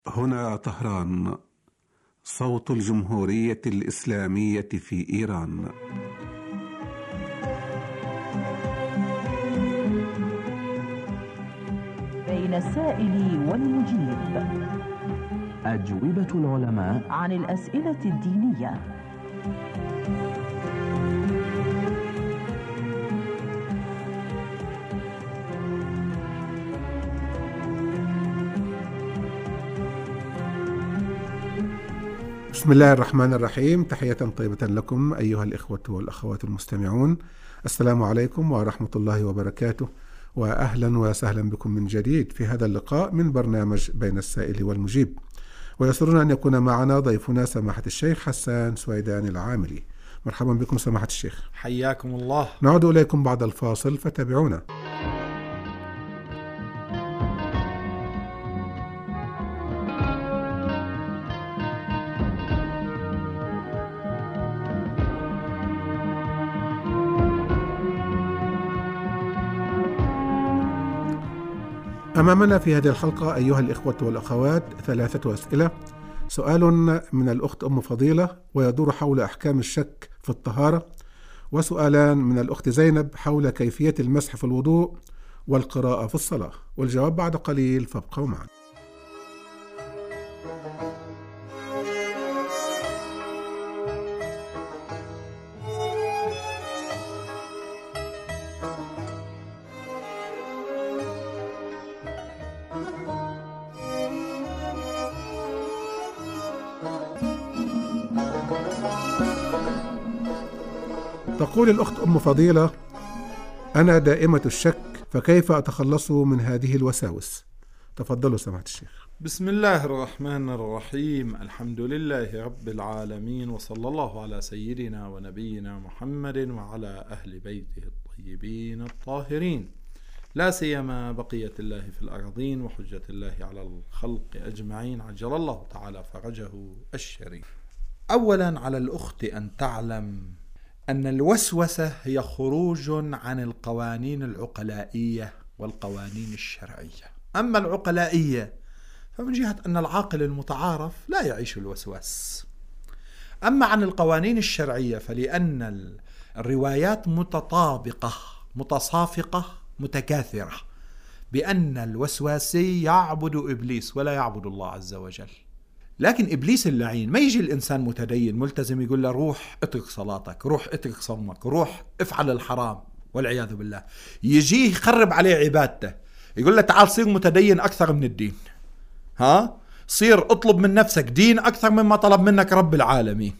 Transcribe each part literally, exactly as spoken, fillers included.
هنا طهران، صوت الجمهورية الإسلامية في إيران. بين السائل والمجيب، أجوبة العلماء عن الأسئلة الدينية. بسم الله الرحمن الرحيم. تحية طيبة لكم أيها الإخوة والأخوات المستمعون، السلام عليكم ورحمة الله وبركاته، وأهلا وسهلا بكم من جديد في هذا اللقاء من برنامج بين السائل والمجيب. ويسرنا أن يكون معنا ضيفنا سماحة الشيخ حسان سويدان العاملي. مرحبا بكم سماحة الشيخ. حياكم الله. نعود إليكم بعد الفاصل فتابعونا. أمامنا في هذه الحلقة أيها الإخوة والأخوات ثلاثة أسئلة. سؤال من الأخت أم فضيلة ويدور حول أحكام الشك في الطهارة، وسؤالان من الأخت زينب حول كيفية المسح في الوضوء والقراءة في الصلاة، والجواب بعد قليل، فابقوا معنا. تقول الأخت أم فضيلة: أنا دائمة الشك، فكيف أتخلص من هذه الوساوس؟ تفضلوا سماحة الشيخ. بسم الله الرحمن الرحيم، الحمد لله رب العالمين، وصلى الله على سيدنا ونبينا محمد وعلى أهل بيته الطيبين الطاهرين، لا سيما بقية الله في الأرضين وحجة الله على الخلق أجمعين، عجل الله تعالى فرجه الشريف. أولا على الأخت أن تعلم أن الوسوسة هي خروج عن القوانين العقلائية والقوانين الشرعية. أما العقلائية فمن جهة أن العاقل المتعارف لا يعيش الوسواس. أما عن القوانين الشرعية فلأن الروايات متطابقة متصافقة متكاثرة بأن الوسواسي يعبد إبليس ولا يعبد الله عز وجل. لكن إبليس اللعين ما يجي الإنسان متدين ملتزم يقول له روح اترك صلاتك، روح اترك صومك، روح افعل الحرام والعياذ بالله. يجيه يخرب عليه عبادته، يقول له تعال صير متدين أكثر من الدين، ها صير اطلب من نفسك دين أكثر مما طلب منك رب العالمين.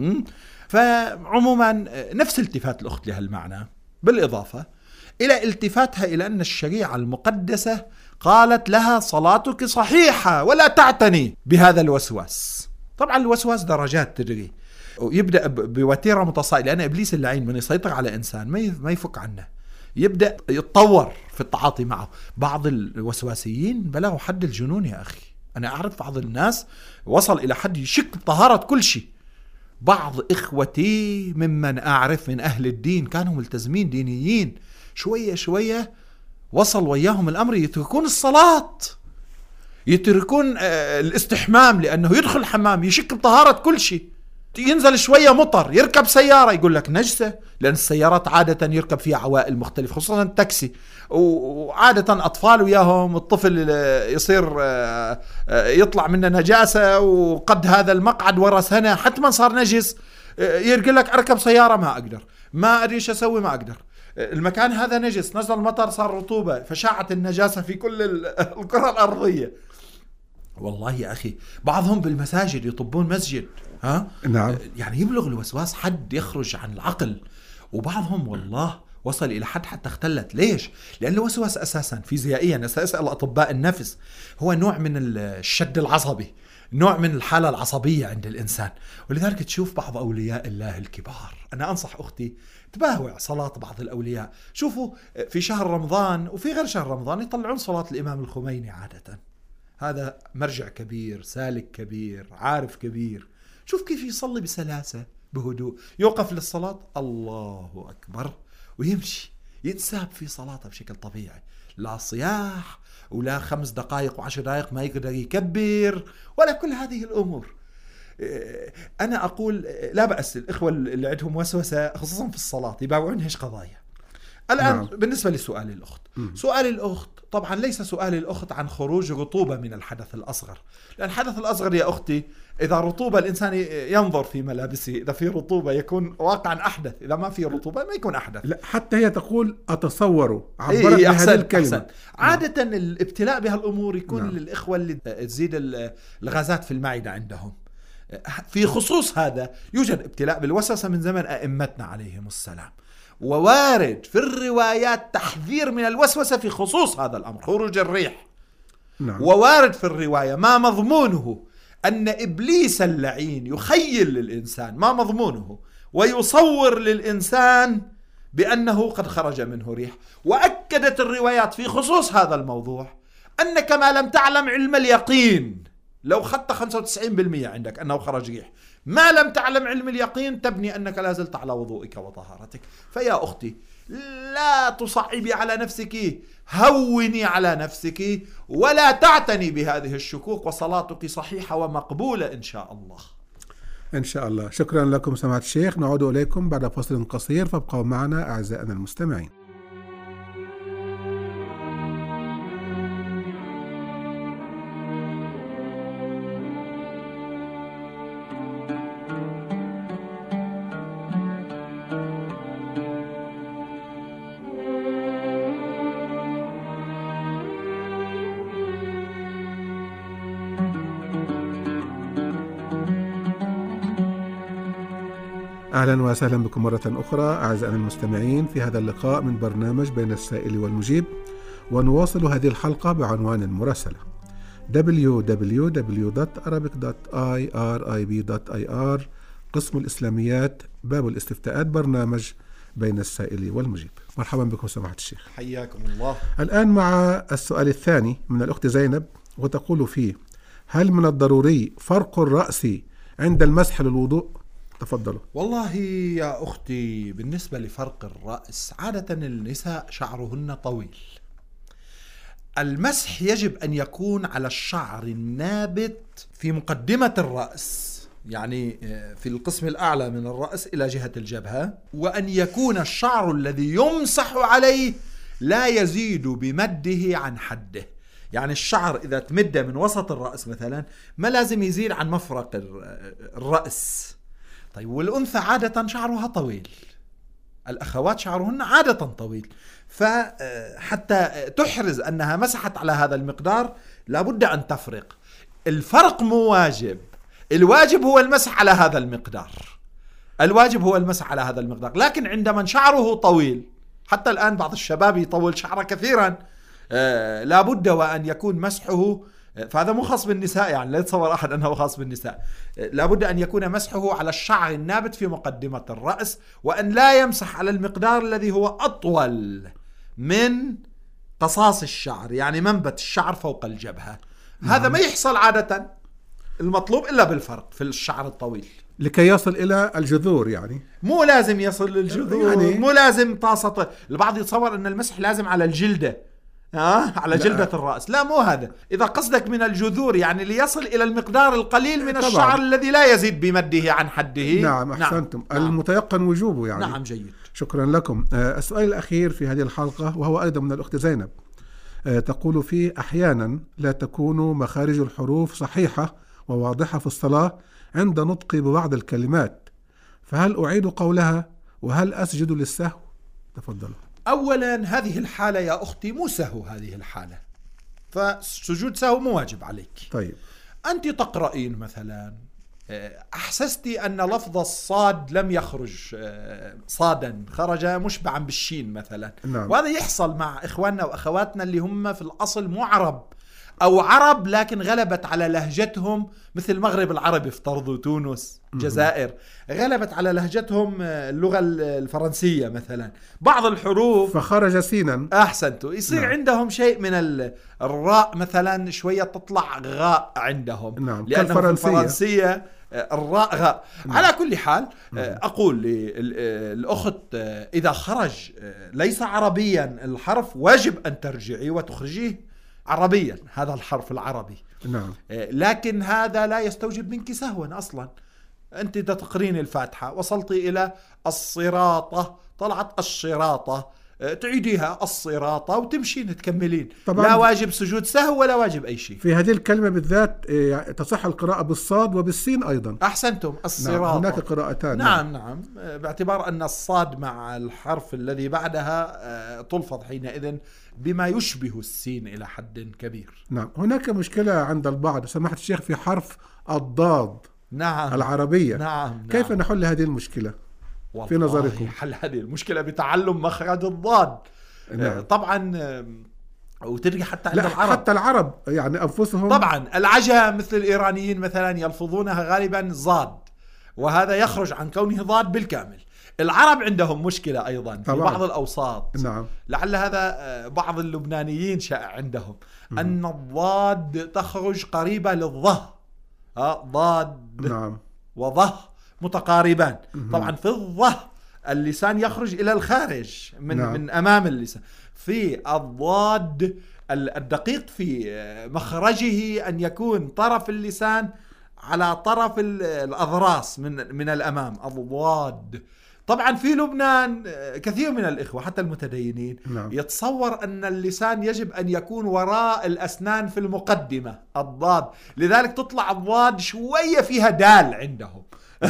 فعموما نفس التفات الأخت لهالمعنى، بالإضافة إلى التفاتها إلى أن الشريعة المقدسة قالت لها صلاتك صحيحة ولا تعتني بهذا الوسواس. طبعا الوسواس درجات تدري، ويبدأ بوتيرة متصاعدة، لأن إبليس اللعين من يسيطر على إنسان ما يفك عنه، يبدأ يتطور في التعاطي معه. بعض الوسواسيين بلغوا حد الجنون يا أخي. أنا أعرف بعض الناس وصل إلى حد يشك بطهارة كل شيء. بعض إخوتي ممن أعرف من أهل الدين كانوا ملتزمين دينيين، شوية شوية وصل وياهم الأمر يتركون الصلاة، يتركون الاستحمام، لأنه يدخل الحمام يشك بطهارة كل شيء. ينزل شوية مطر، يركب سيارة يقول لك نجسة، لأن السيارات عادة يركب فيها عوائل مختلفة، خصوصا التاكسي، وعادة أطفال وياهم، الطفل يصير يطلع منه نجاسة، وقد هذا المقعد ورا سنة حتما صار نجس، يقول لك أركب سيارة ما أقدر، ما أدري ايش أسوي ما أقدر، المكان هذا نجس، نزل المطر صار رطوبة، فشاعت النجاسة في كل الكرة الأرضية. والله يا أخي بعضهم بالمساجد يطبون مسجد، ها؟ نعم. يعني يبلغ الوسواس حد يخرج عن العقل. وبعضهم والله وصل إلى حد حتى اختلت. ليش؟ لأن الوسواس أساسا فيزيائيا، أسأل أطباء النفس، هو نوع من الشد العصبي، نوع من الحالة العصبية عند الإنسان. ولذلك تشوف بعض أولياء الله الكبار، أنا أنصح أختي تباوع صلاة بعض الأولياء. شوفوا في شهر رمضان وفي غير شهر رمضان يطلعون صلاة الإمام الخميني عادة، هذا مرجع كبير، سالك كبير، عارف كبير. شوف كيف يصلي بسلاسة بهدوء، يوقف للصلاة الله أكبر ويمشي، يتساب في صلاته بشكل طبيعي. لا صياح ولا خمس دقائق وعشر دقائق ما يقدر يكبر ولا كل هذه الأمور. أنا أقول لا بأس الإخوة اللي عندهم وسوسة خصوصا في الصلاة يباوعون هيش قضايا. الآن نعم. بالنسبة لسؤال الأخت م. سؤال الأخت طبعا ليس سؤال الأخت عن خروج رطوبة من الحدث الأصغر، لأن الحدث الأصغر يا أختي إذا رطوبة الإنسان ينظر في ملابسه، إذا في رطوبة يكون واقعا أحدث، إذا ما في رطوبة ما يكون أحدث. لا حتى هي تقول أتصور عبرت إيه بهذه الكلمة. أحسن. عادة الابتلاء بهالأمور يكون نعم. للإخوة اللي تزيد الغازات في المعدة عندهم. في خصوص هذا يوجد ابتلاء بالوسوسة من زمن أئمتنا عليهم السلام، ووارد في الروايات تحذير من الوسوسة في خصوص هذا الأمر خروج الريح نعم. ووارد في الرواية ما مضمونه أن إبليس اللعين يخيل للإنسان، ما مضمونه ويصور للإنسان بأنه قد خرج منه ريح. وأكدت الروايات في خصوص هذا الموضوع أنك ما لم تعلم علم اليقين، لو خدت خمسة وتسعين بالمئة عندك أنه خرج ريح، ما لم تعلم علم اليقين تبني أنك لا زلت على وضوئك وطهارتك. فيا أختي لا تصعبي على نفسك، هوني على نفسك، ولا تعتني بهذه الشكوك، وصلاتك صحيحة ومقبولة إن شاء الله. إن شاء الله. شكرا لكم سماحة الشيخ، نعود إليكم بعد فصل قصير، فابقوا معنا أعزائنا المستمعين. أهلا وسهلا بكم مرة أخرى أعزائنا المستمعين في هذا اللقاء من برنامج بين السائل والمجيب، ونواصل هذه الحلقة بعنوان المراسلة دبليو دبليو دبليو دوت أرابيك دوت آي آر آي بي دوت آي آر قسم الإسلاميات باب الاستفتاءات، برنامج بين السائل والمجيب. مرحبا بكم سماحة الشيخ. حياكم الله. الآن مع السؤال الثاني من الأخت زينب، وتقول فيه: هل من الضروري فرق الرأس عند المسح للوضوء؟ تفضلوا. والله يا أختي بالنسبة لفرق الرأس عادة النساء شعرهن طويل، المسح يجب أن يكون على الشعر النابت في مقدمة الرأس، يعني في القسم الأعلى من الرأس إلى جهة الجبهة، وأن يكون الشعر الذي يمسح عليه لا يزيد بمده عن حده. يعني الشعر إذا تمد من وسط الرأس مثلا ما لازم يزيد عن مفرق الرأس. طيب والأنثى عادة شعرها طويل، الأخوات شعرهن عادة طويل، فحتى تحرز أنها مسحت على هذا المقدار لابد أن تفرق. الفرق مو واجب، الواجب هو المسح على هذا المقدار، الواجب هو المسح على هذا المقدار. لكن عندما شعره طويل، حتى الآن بعض الشباب يطول شعره كثيرا، آه لابد وأن يكون مسحه، فهذا مو خاص بالنساء، يعني لا يتصور أحد أنه خاص بالنساء، لابد أن يكون مسحه على الشعر النابت في مقدمة الرأس، وأن لا يمسح على المقدار الذي هو أطول من قصاص الشعر، يعني منبت الشعر فوق الجبهة. نعم. هذا ما يحصل عادة، المطلوب إلا بالفرق في الشعر الطويل لكي يصل إلى الجذور، يعني مو لازم يصل للجذور، يعني مو لازم طاسة. البعض يتصور أن المسح لازم على الجلدة، آه على جلدة لا. الرأس، لا مو هذا. إذا قصدك من الجذور يعني ليصل إلى المقدار القليل من طبعا. الشعر الذي لا يزيد بمده عن حده. نعم أحسنتم. نعم. المتيقن وجوبه يعني. نعم جيد. شكرا لكم. آه السؤال الأخير في هذه الحلقة وهو أيضا من الأخت زينب، آه تقول فيه: أحيانا لا تكون مخارج الحروف صحيحة وواضحة في الصلاة عند نطقي ببعض الكلمات، فهل أعيد قولها وهل أسجد للسهو؟ تفضلوا. أولا هذه الحالة يا أختي مو سهو، هذه الحالة فسجود سهو مو واجب عليك. طيب أنت تقرأين مثلا أحسستي أن لفظ الصاد لم يخرج صادا، خرج مشبعا بالشين مثلا. نعم. وهذا يحصل مع إخواننا وأخواتنا اللي هم في الأصل مو عرب، أو عرب لكن غلبت على لهجتهم، مثل المغرب العربي افترضوا، تونس، جزائر، غلبت على لهجتهم اللغة الفرنسية مثلا، بعض الحروف فخرج سينا. أحسنتوا، يصير نعم. عندهم شيء من الراء مثلا شوية تطلع غاء عندهم، نعم. لأنه في الفرنسية الراء غاء. نعم. على كل حال أقول للأخت إذا خرج ليس عربيا الحرف واجب أن ترجعي وتخرجيه عربيا، هذا الحرف العربي. نعم. لكن هذا لا يستوجب منك سهوا أصلا. أنت إذا تقرين الفاتحة وصلتي إلى الصراطة طلعت الشراطة، تعيديها الصراطة وتمشين تكملين، لا واجب سجود سهو ولا واجب أي شيء. في هذه الكلمة بالذات تصح القراءة بالصاد وبالسين أيضا. أحسنتم، الصراطة. نعم. هناك قراءتان. نعم نعم, نعم. باعتبار أن الصاد مع الحرف الذي بعدها تلفظ حينئذ بما يشبه السين إلى حد كبير. نعم. هناك مشكلة عند البعض سماحة الشيخ في حرف الضاد. نعم. العربية. نعم. كيف نعم. نحل هذه المشكلة في نظركم؟ حل هذه المشكلة بتعلم مخرج الضاد. نعم. طبعا وترجع حتى عند العرب، حتى العرب يعني أنفسهم. طبعا العجم مثل الإيرانيين مثلا يلفظونها غالبا زاد، وهذا يخرج عن كونه ضاد بالكامل. العرب عندهم مشكلة أيضا في طبعا. بعض الأوساط. نعم. لعل هذا بعض اللبنانيين شائع عندهم م- أن الضاد تخرج قريبة للظه، ضاد. نعم. وظه متقاربان. م- طبعا في الظه اللسان يخرج إلى الخارج من, نعم. من أمام اللسان. في الضاد الدقيق في مخرجه أن يكون طرف اللسان على طرف الأضراس من من الأمام، الضاد. طبعا في لبنان كثير من الإخوة حتى المتدينين نعم. يتصور أن اللسان يجب أن يكون وراء الأسنان في المقدمة، الضاد، لذلك تطلع الضاد شوية فيها دال عندهم.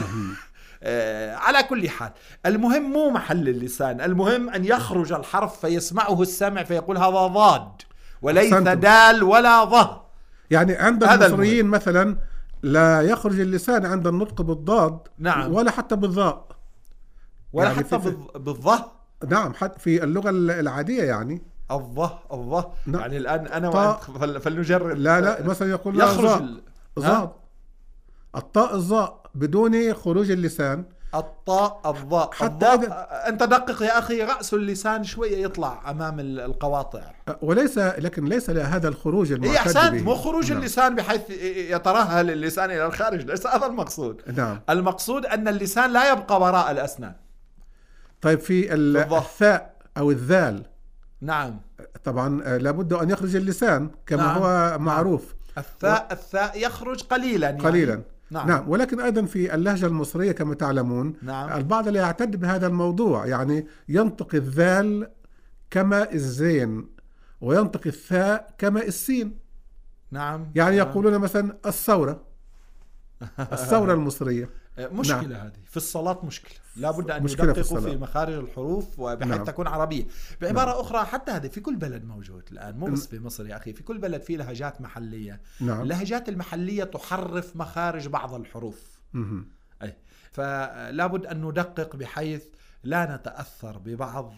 على كل حال المهم مو محل اللسان، المهم أن يخرج الحرف فيسمعه السمع فيقول هذا ضاد وليس أحسنتم. دال ولا ضه. يعني عند المصريين مثلا لا يخرج اللسان عند النطق بالضاد. نعم. ولا حتى بالضاء ولا يعني حتى بالضه. نعم. حتى في اللغة العادية يعني الضه الضه. نعم. يعني الآن أنا وأنت فلنجرب. لا لا مثلا يقول يخرج ضاد، الطاء الظاء بدون خروج اللسان، الطاء الضاء. حتى أنت دقق يا أخي، رأس اللسان شوية يطلع أمام القواطع، وليس لكن ليس هذا الخروج المعتاد به. أحسنت، مو خروج نعم. اللسان بحيث يترهل اللسان إلى الخارج، ليس هذا المقصود. نعم. المقصود أن اللسان لا يبقى وراء الأسنان. طيب في الثاء أو الذال. نعم. طبعا لابد أن يخرج اللسان كما نعم. هو معروف. الثاء و... الثاء يخرج قليلا يعني. قليلا. نعم. نعم. ولكن أيضا في اللهجة المصرية كما تعلمون نعم. البعض لا يعتد بهذا الموضوع، يعني ينطق الذال كما الزين وينطق الثاء كما السين. نعم. يعني نعم. يقولون مثلا الثورة الثورة المصرية. مشكلة. نعم. هذه في الصلاة مشكلة، لابد أن يدققوا في, في مخارج الحروف وبحيث نعم. تكون عربية. بعبارة نعم. أخرى حتى هذه في كل بلد موجود الآن، مو بس في مصر يا أخي، في كل بلد في لهجات محلية. نعم. اللهجات المحلية تحرف مخارج بعض الحروف. أي فلابد أن ندقق بحيث لا نتأثر ببعض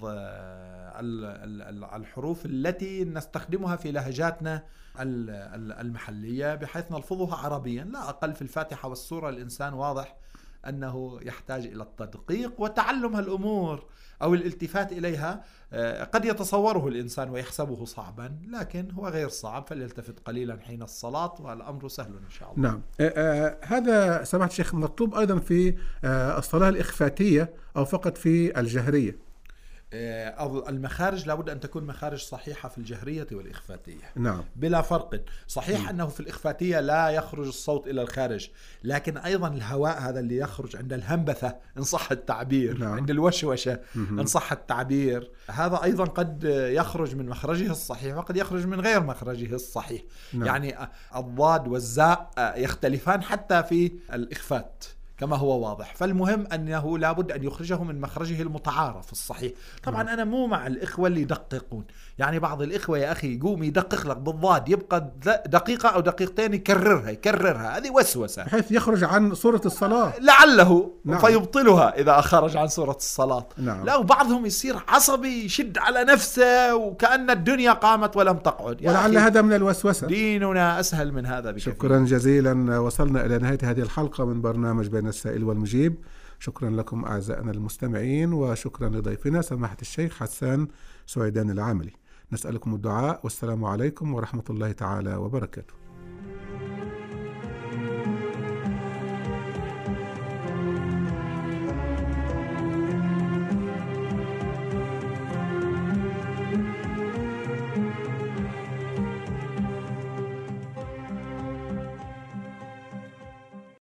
الحروف التي نستخدمها في لهجاتنا المحلية بحيث نلفظها عربيا. لا أقل في الفاتحة والسورة الإنسان واضح أنه يحتاج إلى التدقيق وتعلم هالأمور أو الالتفات إليها. قد يتصوره الإنسان ويحسبه صعبا، لكن هو غير صعب، فليلتفت قليلا حين الصلاة والأمر سهل إن شاء الله. نعم. آه آه هذا سماحة الشيخ مطلوب أيضا في آه الصلاة الإخفاتية أو فقط في الجهرية؟ المخارج لابد أن تكون مخارج صحيحة في الجهرية والإخفاتية. نعم. بلا فرق. صحيح م. أنه في الإخفاتية لا يخرج الصوت إلى الخارج، لكن أيضا الهواء هذا اللي يخرج عند الهنبثة إن صح التعبير. نعم. عند الوشوشة إن صح التعبير، هذا أيضا قد يخرج من مخرجه الصحيح وقد يخرج من غير مخرجه الصحيح. نعم. يعني الضاد والزاء يختلفان حتى في الإخفات كما هو واضح. فالمهم أنه لابد أن يخرجه من مخرجه المتعارف الصحيح. طبعا أنا مو مع الإخوة اللي يدققون، يعني بعض الإخوة يا أخي يقوم يدقق لك بالضاد، يبقى دقيقة أو دقيقتين يكررها يكررها، هذه وسوسة بحيث يخرج عن صورة الصلاة لعله. نعم. فيبطلها إذا خرج عن صورة الصلاة. نعم. لا، وبعضهم يصير عصبي يشد على نفسه وكأن الدنيا قامت ولم تقعد. ولعل هذا من الوسوسة. ديننا أسهل من هذا بكثير. شكرا جزيلا. وصلنا إلى نهاية هذه الحلقة من برنامج بين السائل والمجيب. شكرا لكم أعزائنا المستمعين، وشكرا لضيفنا سماحة الشيخ حسان سويدان العاملي. نسألكم الدعاء، والسلام عليكم ورحمة الله تعالى وبركاته.